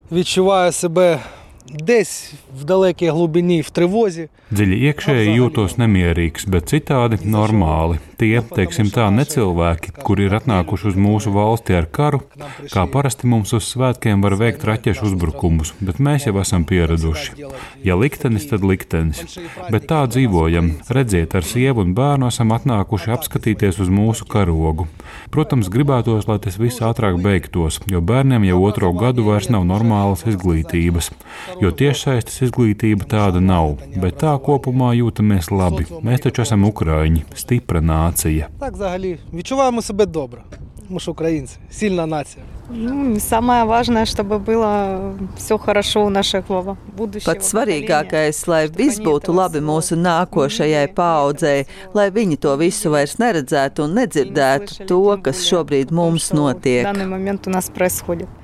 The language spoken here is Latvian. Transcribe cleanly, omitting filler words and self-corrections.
відчуваю себе десь в далекій глибині, в тривозі. Dziļi iekšēji jūtos nemierīgs, bet citādi normāli. Tie, teiksim tā, necilvēki, kuri ir atnākuši uz mūsu valsti ar karu, kā parasti mums uz svētkiem var veikt raķešu uzbrukumus, bet mēs jau esam pieraduši. Ja liktenis, tad liktenis. Bet tā dzīvojam. Redziet, ar sievu un bērnu esam atnākuši apskatīties uz mūsu karogu. Protams, gribētos, lai tas viss ātrāk beigtos, jo bērniem jau 2. gadu vairs nav normālas izglītības. Jo tiešsaistes izglītība tāda nav, bet tā kopumā jūtamies labi. Mēs taču esam ukraiņi, stipra nācija. Так, взагалі, відчуваємо себе добре. Ми ж українці, сильна нація. Самое важное, чтобы было все хорошо у нашего будущего. Pats svarīgākais, lai viss būtu labi mūsu nākošajai paaudzei, lai viņi to visu vairs neredzētu un nedzirdētu to, kas šobrīd mums notiek. В данный момент у нас происходит.